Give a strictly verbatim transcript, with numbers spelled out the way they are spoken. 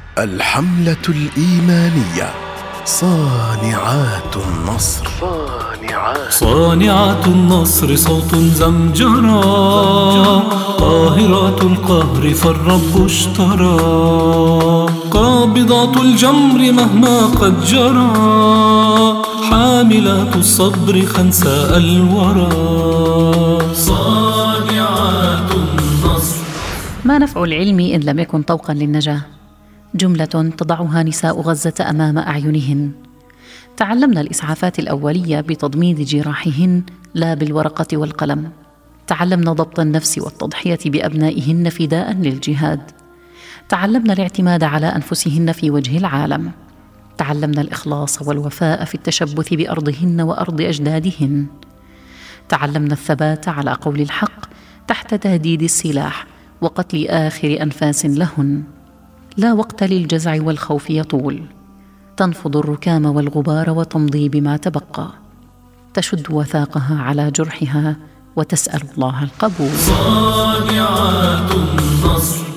الحملة الإيمانية صانعات النصر. صانعات, صانعات النصر صوت زمجرى، قاهرات القهر فالرب اشترى، قابضات الجمر مهما قد جرى، حاملات الصبر خنساء الورى. صانعات النصر. ما نفع العلم إن لم يكن طوقا للنجاة؟ جملة تضعها نساء غزة أمام أعينهن. تعلمنا الإسعافات الأولية بتضميد جراحهن لا بالورقة والقلم. تعلمنا ضبط النفس والتضحية بأبنائهن فداء للجهاد. تعلمنا الاعتماد على أنفسهن في وجه العالم. تعلمنا الإخلاص والوفاء في التشبث بأرضهن وأرض أجدادهن. تعلمنا الثبات على قول الحق تحت تهديد السلاح وقتل آخر أنفاس لهن. لا وقت للجزع والخوف يطول. تنفض الركام والغبار وتمضي بما تبقى. تشد وثاقها على جرحها وتسأل الله القبول. صانعات النصر.